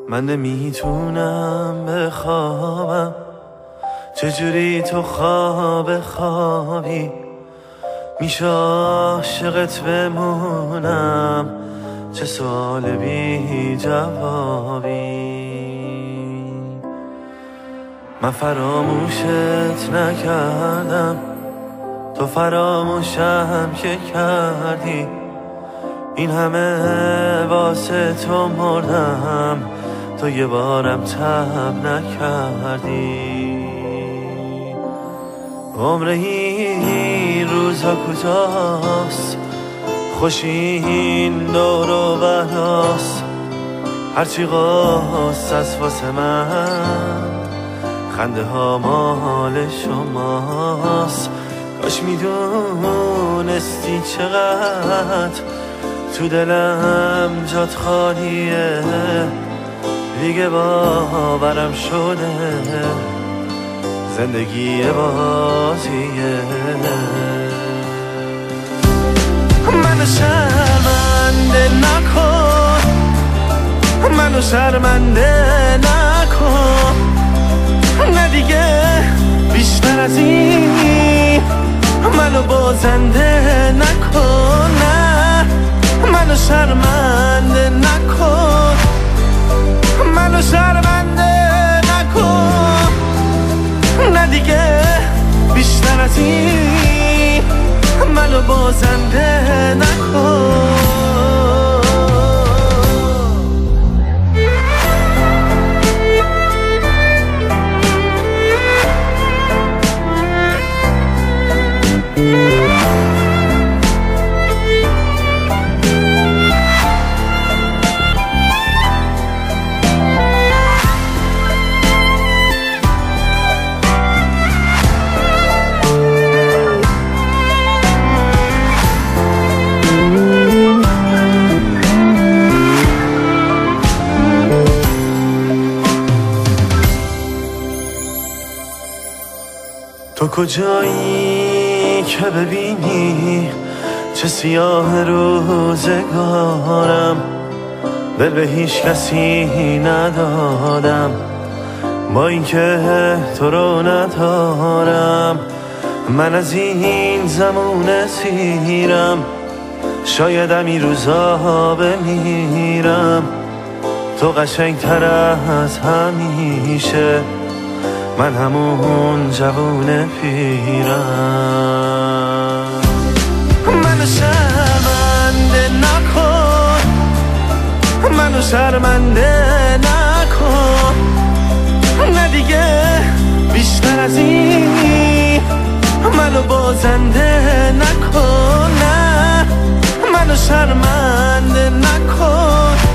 من نمیتونم بخوابم، چجوری تو خواب خوابی میشه عاشقت بمونم، چه سوال بی جوابی. من فراموشت نکردم، تو فراموشم که کردی، این همه واسه تو مردم، تو یه بارم تب نکردی. عمر این روزا کجاست، خوش این دور و براست، هرچی قاست از واسه من، خنده ها مال شماست. کاش میدونستی چقدر تو دلم جات خالیه، دیگه باورم شده زندگی بازیه. منو شرمنده نکن، منو شرمنده نکن، نه دیگه بیشتر از این منو بازنده نکن، نه منو شرمنده نکن، منو شرمنده نکن، نه دیگه بیشتر از این منو بازنده نکن. تو کجایی که ببینی چه سیاه روزگارم، دل به هیچ کسی ندادم با اینکه تو رو ندارم. من از این زمونه سیرم، شایدم این روزا بمیرم، تو قشنگتر از همیشه، من همون جوون پیرم. منو شرمنده نکن، منو شرمنده نکن، نه دیگه بیشتر از این منو بازنده نکن، نه منو شرمنده نکن،